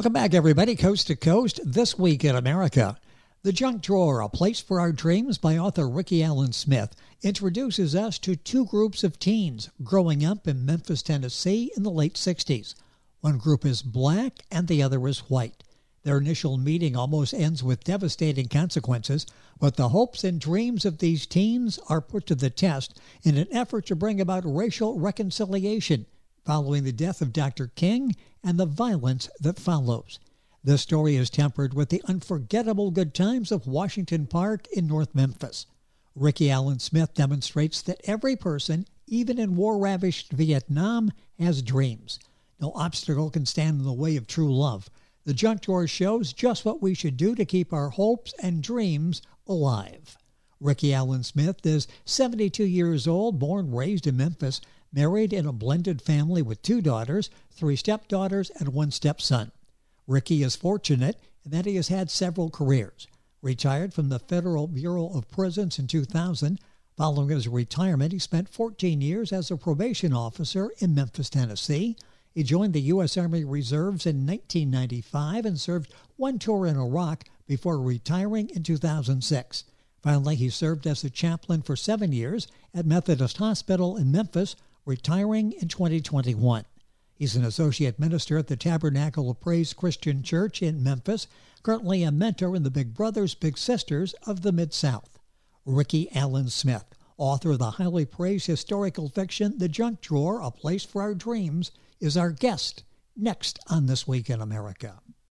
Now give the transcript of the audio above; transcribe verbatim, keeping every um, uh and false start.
Welcome back, everybody, coast to coast. This week in America, The Junk Drawer, A Place for Our Dreams by author Ricky Allen Smith introduces us to two groups of teens growing up in Memphis, Tennessee in the late sixties. One group is black and the other is white. Their initial meeting almost ends with devastating consequences, but the hopes and dreams of these teens are put to the test in an effort to bring about racial reconciliation following the death of Doctor King and the violence that follows. This story is tempered with the unforgettable good times of Washington Park in North Memphis. Ricky Allen Smith demonstrates that every person, even in war-ravished Vietnam, has dreams. No obstacle can stand in the way of true love. The Junk Drawer shows just what we should do to keep our hopes and dreams alive. Ricky Allen Smith is seventy-two years old, born and raised in Memphis, married in a blended family with two daughters, three stepdaughters, and one stepson. Ricky is fortunate in that he has had several careers. Retired from the Federal Bureau of Prisons in two thousand, following his retirement, he spent fourteen years as a probation officer in Memphis, Tennessee. He joined the U S Army Reserves in nineteen ninety-five and served one tour in Iraq before retiring in two thousand six. Finally, he served as a chaplain for seven years at Methodist Hospital in Memphis, retiring in twenty twenty-one. He's an associate minister at the Tabernacle of Praise Christian Church in Memphis, currently a mentor in the Big Brothers Big Sisters of the Mid-South. Ricky Allen Smith, author of the highly praised historical fiction The Junk Drawer, A Place for Our Dreams, is our guest next on This Week in America.